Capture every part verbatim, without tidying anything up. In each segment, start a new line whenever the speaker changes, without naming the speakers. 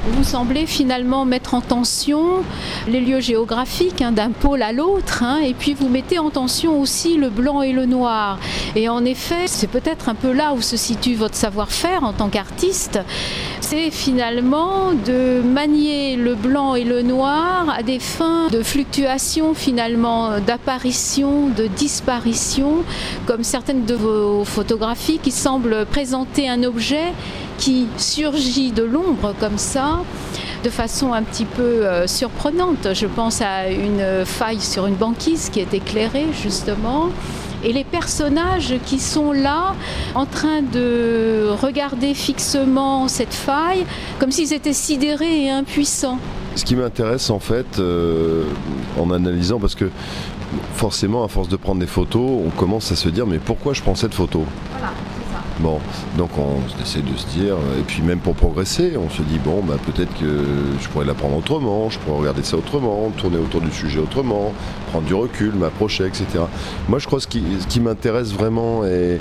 Vous semblez finalement mettre en tension les lieux géographiques hein, d'un pôle à l'autre hein, et puis vous mettez en tension aussi le blanc et le noir. Et en effet, c'est peut-être un peu là où se situe votre savoir-faire en tant qu'artiste. C'est finalement de manier le blanc et le noir à des fins de fluctuation finalement, d'apparition, de disparition, comme certaines de vos photographies qui semblent présenter un objet qui surgit de l'ombre comme ça, de façon un petit peu euh, surprenante. Je pense à une faille sur une banquise qui est éclairée justement. Et les personnages qui sont là, en train de regarder fixement cette faille, comme s'ils étaient sidérés et impuissants.
Ce qui m'intéresse en fait, euh, en analysant, parce que forcément, à force de prendre des photos, on commence à se dire mais pourquoi je prends cette photo ?
Voilà.
Bon, donc on essaie de se dire, et puis même pour progresser, on se dit bon, bah, peut-être que je pourrais la prendre autrement, je pourrais regarder ça autrement, tourner autour du sujet autrement, prendre du recul, m'approcher, et cetera. Moi je crois que ce qui, ce qui m'intéresse vraiment, et,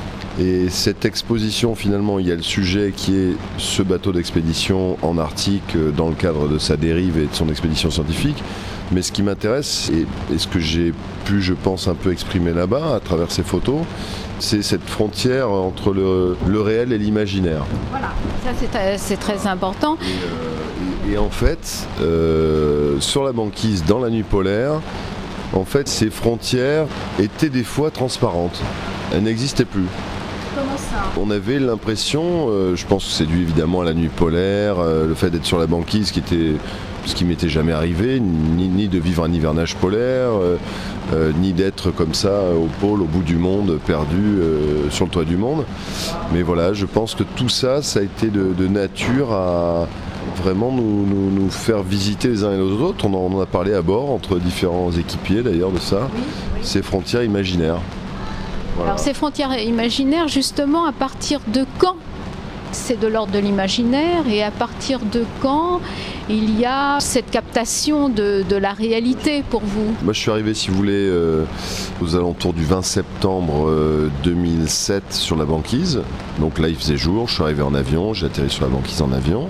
et cette exposition finalement, il y a le sujet qui est ce bateau d'expédition en Arctique dans le cadre de sa dérive et de son expédition scientifique. Mais ce qui m'intéresse, et, et ce que j'ai pu, je pense, un peu exprimer là-bas, à travers ces photos, c'est cette frontière entre le, le réel et l'imaginaire.
Voilà, ça c'est, c'est très important.
Et, euh, et, et en fait, euh, sur la banquise, dans la nuit polaire, en fait, ces frontières étaient des fois transparentes. Elles n'existaient plus.
Comment ça ?
On avait l'impression, euh, je pense que c'est dû évidemment à la nuit polaire, euh, le fait d'être sur la banquise qui était... ce qui m'était jamais arrivé, ni, ni de vivre un hivernage polaire, euh, euh, ni d'être comme ça au pôle, au bout du monde, perdu euh, sur le toit du monde. Mais voilà, je pense que tout ça, ça a été de, de nature à vraiment nous, nous, nous faire visiter les uns et les autres. On en, on en a parlé à bord, entre différents équipiers d'ailleurs de ça, oui, oui. Ces frontières imaginaires.
Voilà. Alors ces frontières imaginaires, justement, à partir de quand ? C'est de l'ordre de l'imaginaire, et à partir de quand il y a cette captation de, de la réalité pour vous ?
Moi je suis arrivé, si vous voulez, euh, aux alentours du vingt septembre euh, deux mille sept sur la banquise. Donc là il faisait jour, je suis arrivé en avion, j'ai atterri sur la banquise en avion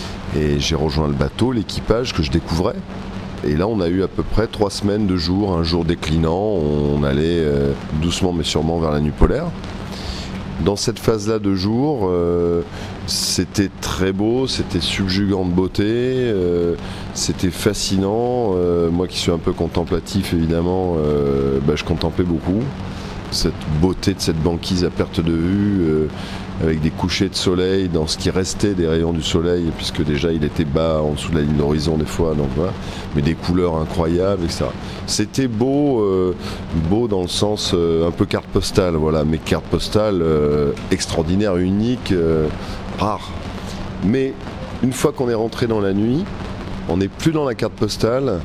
et j'ai rejoint le bateau, l'équipage que je découvrais. Et là on a eu à peu près trois semaines de jour, un jour déclinant, on allait euh, doucement mais sûrement vers la nuit polaire. Dans cette phase-là de jour, euh, c'était très beau, c'était subjugant de beauté, euh, c'était fascinant. Euh, moi qui suis un peu contemplatif, évidemment, euh, bah, je contemplais beaucoup cette beauté de cette banquise à perte de vue, euh, avec des couchers de soleil dans ce qui restait des rayons du soleil, puisque déjà il était bas en dessous de la ligne d'horizon des fois, donc voilà, mais des couleurs incroyables, et cetera. C'était beau, euh, beau dans le sens euh, un peu carte postale, voilà, mais carte postale euh, extraordinaire, unique, euh, rare. Mais une fois qu'on est rentré dans la nuit, on n'est plus dans la carte postale.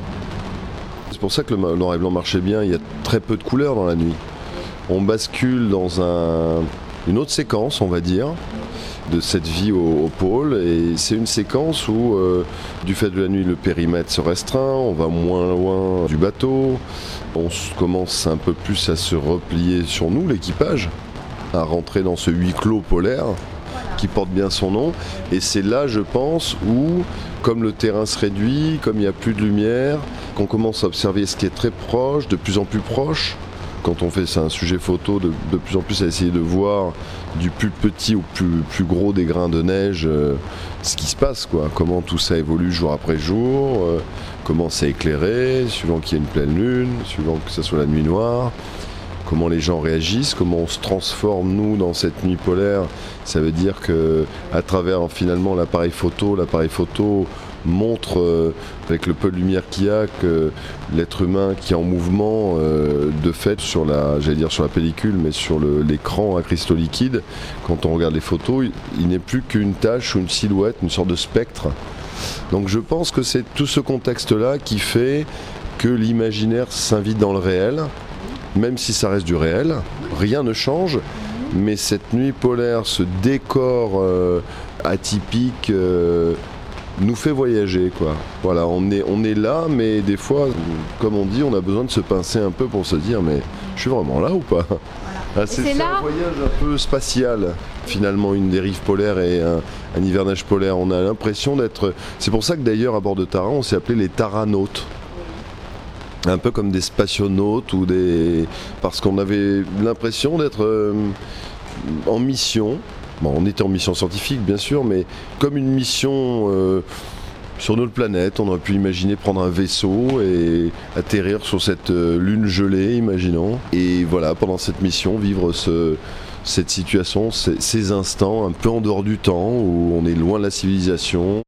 C'est pour ça que le noir et blanc marchait bien, il y a très peu de couleurs dans la nuit. On bascule dans un, une autre séquence, on va dire, de cette vie au, au pôle, et c'est une séquence où, euh, du fait de la nuit, le périmètre se restreint, on va moins loin du bateau, on commence un peu plus à se replier sur nous, l'équipage, à rentrer dans ce huis clos polaire qui porte bien son nom, et c'est là, je pense, où, comme le terrain se réduit, comme il n'y a plus de lumière, qu'on commence à observer ce qui est très proche, de plus en plus proche. Quand on fait c'est un sujet photo, de, de plus en plus à essayer de voir du plus petit au plus, plus gros des grains de neige euh, ce qui se passe, quoi. Comment tout ça évolue jour après jour, euh, comment c'est éclairé, suivant qu'il y ait une pleine lune, suivant que ce soit la nuit noire, comment les gens réagissent, comment on se transforme nous dans cette nuit polaire. Ça veut dire que à travers finalement l'appareil photo, l'appareil photo montre euh, avec le peu de lumière qu'il y a que l'être humain qui est en mouvement euh, de fait sur la, j'allais dire sur la pellicule, mais sur le, l'écran à cristaux liquides, quand on regarde les photos, il, il n'est plus qu'une tache ou une silhouette, une sorte de spectre. Donc je pense que c'est tout ce contexte-là qui fait que l'imaginaire s'invite dans le réel, même si ça reste du réel, rien ne change, mais cette nuit polaire, ce décor euh, atypique, euh, nous fait voyager, quoi. Voilà, on est, on est là, mais des fois, comme on dit, on a besoin de se pincer un peu pour se dire, mais je suis vraiment là ou pas ?
Voilà.
Ah, c'est c'est là... un voyage un peu spatial, finalement, une dérive polaire et un, un hivernage polaire. On a l'impression d'être... C'est pour ça que d'ailleurs, à bord de Tara, on s'est appelé les taranautes. Un peu comme des spationautes ou des... Parce qu'on avait l'impression d'être euh, en mission. Bon, on était en mission scientifique, bien sûr, mais comme une mission... Euh, sur notre planète, on aurait pu imaginer prendre un vaisseau et atterrir sur cette lune gelée, imaginons. Et voilà, pendant cette mission, vivre ce, cette situation, ces, ces instants un peu en dehors du temps, où on est loin de la civilisation.